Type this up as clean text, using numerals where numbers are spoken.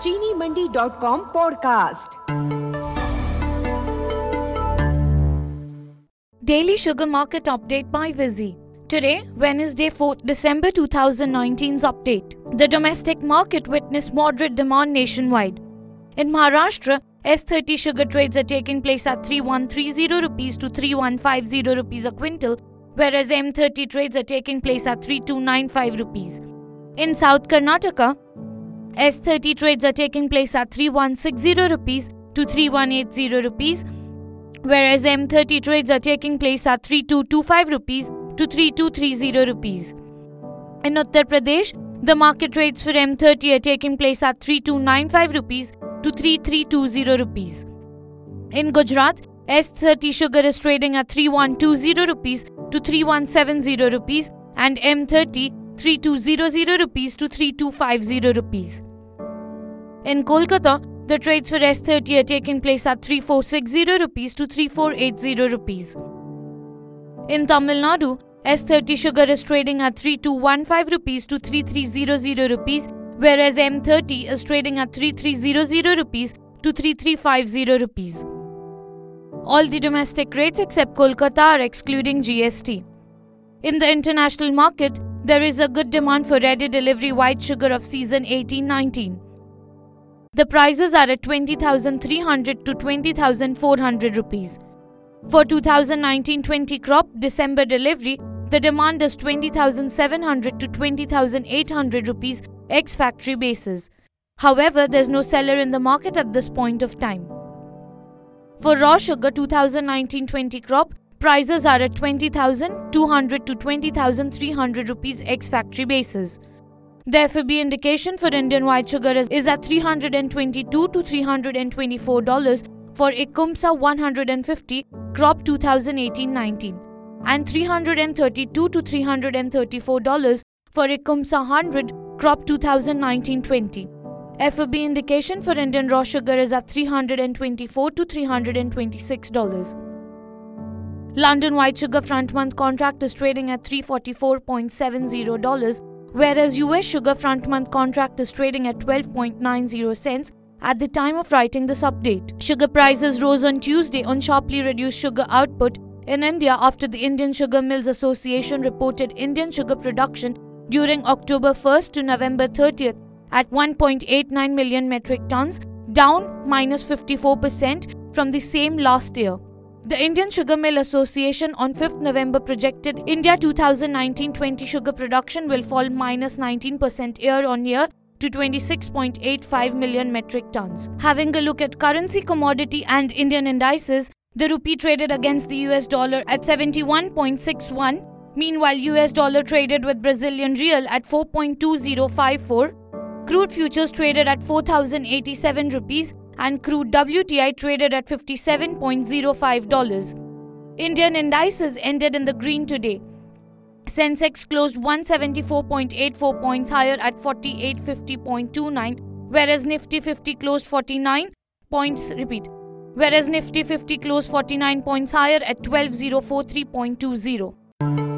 ChiniMandi.com podcast. Daily Sugar Market Update by Vizzy. Today, Wednesday, 4th December 2019's update. The domestic market witnessed moderate demand nationwide. In Maharashtra, S30 sugar trades are taking place at 3130 rupees to 3150 rupees a quintal, whereas M30 trades are taking place at 3295 rupees. In South Karnataka, S30 trades are taking place at 3160 rupees to 3180 rupees, whereas M30 trades are taking place at 3225 rupees to 3230 rupees. In Uttar Pradesh, the market rates for M30 are taking place at 3295 rupees to 3320 rupees. In Gujarat, S30 sugar is trading at 3120 rupees to 3170 rupees and M30 3200 rupees to 3250 rupees. In Kolkata, the trades for S30 are taking place at 3460 rupees to 3480 rupees. In Tamil Nadu, S30 sugar is trading at 3215 rupees to 3300 rupees, whereas M30 is trading at 3300 rupees to 3350 rupees. All the domestic rates except Kolkata are excluding GST. In the international market, there is a good demand for ready delivery white sugar of season 18-19. The prices are at 20,300 to 20,400 rupees. For 2019-20 crop December delivery, the demand is 20,700 to 20,800 rupees ex-factory basis. However, there's no seller in the market at this point of time. For raw sugar 2019-20 crop, prices are at 20,200 to 20,300 rupees ex-factory basis. The FOB indication for Indian white sugar is at $322 to $324 for Ikumsa 150 crop 2018-19 and $332 to $334 for Ikumsa 100 crop 2019-20. FOB indication for Indian raw sugar is at $324 to $326. London white sugar front month contract is trading at $344.70, whereas US sugar front month contract is trading at 12.90 cents at the time of writing this update. Sugar prices rose on Tuesday on sharply reduced sugar output in India after the Indian Sugar Mills Association reported Indian sugar production during October 1st to November 30th at 1.89 million metric tons, down minus 54% from the same last year. The Indian Sugar Mill Association on 5th November projected India 2019-20 sugar production will fall minus 19% year-on-year to 26.85 million metric tons. Having a look at currency, commodity and Indian indices, the rupee traded against the US dollar at 71.61. Meanwhile, US dollar traded with Brazilian real at 4.2054. Crude futures traded at 4,087 rupees and crude WTI traded at $57.05. Indian indices ended in the green today. Sensex closed 174.84 points higher at 4850.29, whereas Nifty 50 closed 49 points higher at 12043.20.